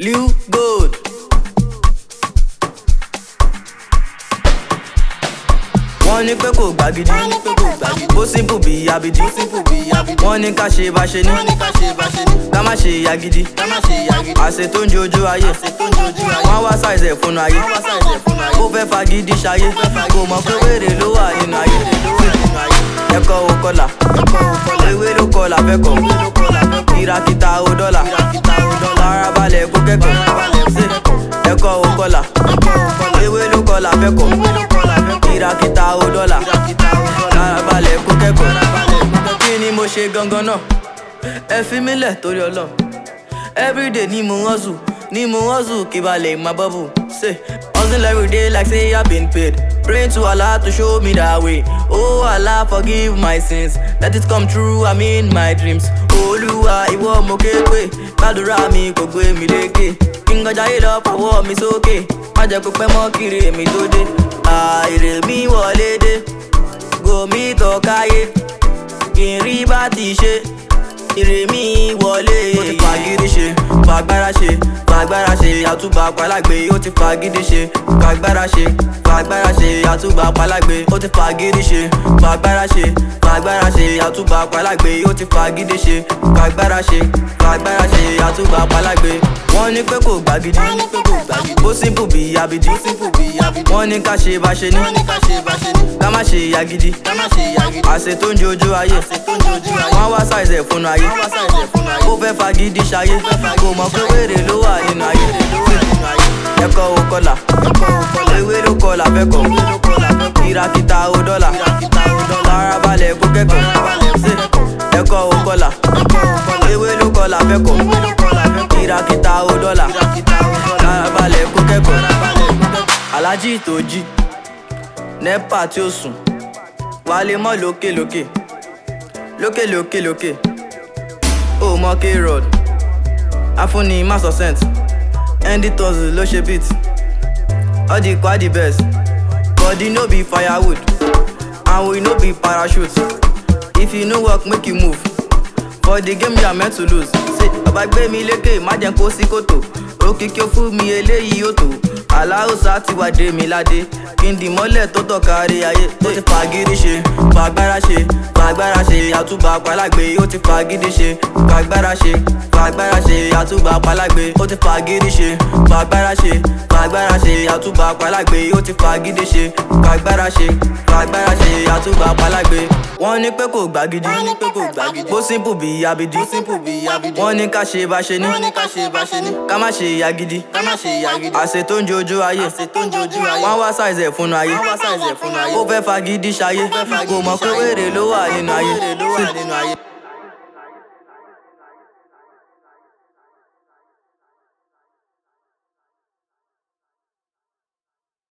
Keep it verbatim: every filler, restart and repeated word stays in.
Liu Gold. Wọ́n ní pé kò gbàgidi, ó simple bí abidi. Wọ́n ní ká ṣe bá ṣe ní, ká má ṣe yagidi. Àṣẹ tó ń jojú ayé, wọ́n wá size ẹ̀ fúnnu ayé. Ó fẹ́ fagidi ṣayé, kò mọ̀ pé wèrè ló wà nínú ayé. Ẹ̀kọ́ ò kọlà, ewé ló kọlà fẹ́ kọ̀. Ìràkìtà ò dọ́là, farabalẹ̀ kó kẹ́kọ̀ọ́. Ẹ̀kọ́ ò kọlà, ewé ló kọlà fẹ́ kọ̀. Ìràkìtà ò dọ́là, farabalẹ̀ kó kẹ́kọ̀ọ́. Kí ni mo ṣe gangan náà? Ẹ fi mí lẹ̀ torí Ọlọ́run. Everyday ni mo hustle, ni mo hustle kí balẹ̀ my bubble. Say, hustle everyday like say I been paid. Praying to Allah to show me that way. Oh Allah, forgive my sins. Let it come true, I'm in my dreams. Olúwa, ìwọ mo ké pè. Gbàdúrà mi kò gbé mi lékè. Kí n gọjá yìí lọ fọwọ́ mi sókè. Má jẹ́ kó pẹ́ mọ́ kiri èmi tó dé. Àìrè mi wọlé dé. Gòmí tọ́káyé. Kí n rí bá ti ṣe. Ire mi wọlé. Ó ti fagídí ṣe, fagbára ṣe, fagbára ṣe, àtúbà palágbe. Ó ti fagídí ṣe, fagbára ṣe, fagbára ṣe, àtúbà palágbe. Ó ti fagídí ṣe, fagbára ṣe, fagbára ṣe, àtúbà palágbe. Ó ti fagídí ṣe, fagbára ṣe, fagbára ṣe, àtúbà palágbe. Wọ́n ní pé kò gbàgidi, ó simple bí abidi. Wọ́n ní ká ṣe bá ṣe ní, ká má ṣe yagidi. Àṣẹ tó ń jojú ayé, wọ́n wá size ẹ̀ fúnnu ayé. Ó fẹ́ fagidi ṣayé, kò mọ̀ pé wèrè ló wà nínú ayé. Ẹ̀kọ́ ò kọlà, ewé ló kọlà fẹ́ kọ̀. Ìràkìtà ò dọ́là, farabalẹ̀ kó kẹ́kọ̀ọ́. Ẹ̀kọ́ ò kọlà, ewé ló kọlà fẹ́ kọ̀. Ìràkìtà ò dọ́là, farabalẹ̀ kó kẹ́kọ̀ọ́. Aláàjì tó jí, nẹ́pà tí ó sùn, wálé mọ́ lókè lókè, lókè lókè lókè. Ó mọ K-Rod, afúnni má sọ cent. Andy Tussle ló ṣe beat. All the quad the best. Body no be firewood, and we no be parachute. If you no work, make you move. For the game you are meant to lose. Say, ọba gbé mi lékè, má jẹ́ kó sí kòtò. Òkìkí ó fún mi eléyìí ó tó. Aláùsá ti wá dé mi ládé. Kí n dì mọ́lẹ̀ tó tọ̀ kárí ayé. Ó ti fagídí ṣe, fagbára ṣe, fagbára ṣe, àtúbà palágbe. Ó ti fagídí ṣe, fagbára ṣe, fagbára ṣe, àtúbà palágbe. Ó ti fagídí ṣe, fagbára ṣe, fagbára ṣe, àtúbà palágbe. Ó ti fagídí ṣe, fagbára ṣe, fagbára ṣe, àtúbà palágbe. Wọ́n ní pé kò gbàgidi, ó simple bí abidi. Wọ́n ní ká ṣe bá ṣe ní, ká má ṣe yagidi. Àṣẹ tó ń jojú ayé, wọ́n wá size ẹ̀ fúnnu ayé. Ó fẹ́ fagidi ṣayé, kò mọ̀ pé wèrè ló wà nínú ayé.